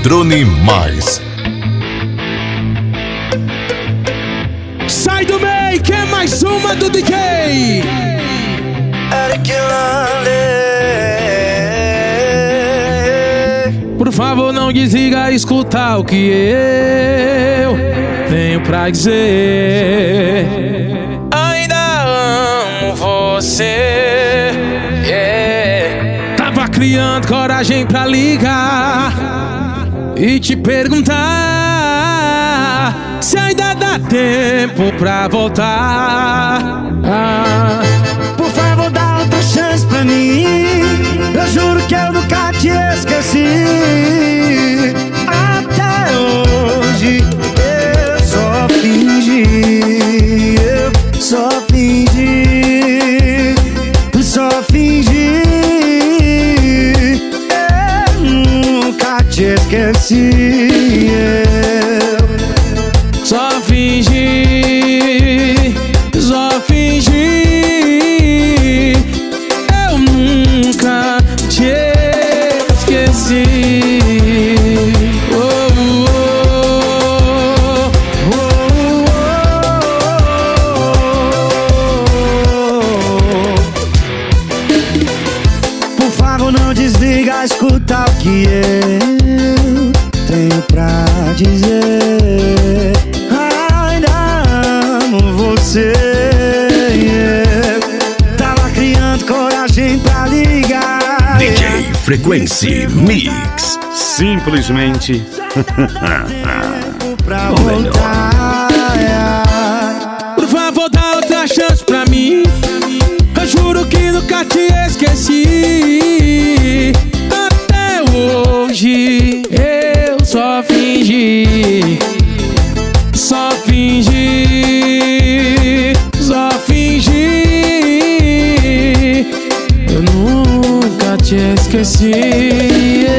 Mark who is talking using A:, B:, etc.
A: Drone Mais.
B: Sai do meio, que é mais uma do DJ. Por favor, não desliga, escuta o que eu tenho pra dizer. Ainda amo você, Tava criando coragem pra ligar e te perguntar se ainda dá tempo pra voltar.
C: Por favor, dá outra chance pra mim. Eu juro que eu nunca te esqueci. Até hoje eu só fingi. Eu só fingi. Só fingi. Eu nunca te esqueci.
B: Só fingi, só fingi. Eu nunca te esqueci.
C: Por favor, não desliga, escuta o que eu tenho pra dizer. Você, tava criando coragem pra ligar.
A: DJ Frequency Mix.
D: Simplesmente
C: pra voltar.
B: Por favor, dá outra chance pra mim. Eu juro que nunca te esqueci. Até hoje eu só fingi. Só fingi, só fingi. Eu nunca te esqueci.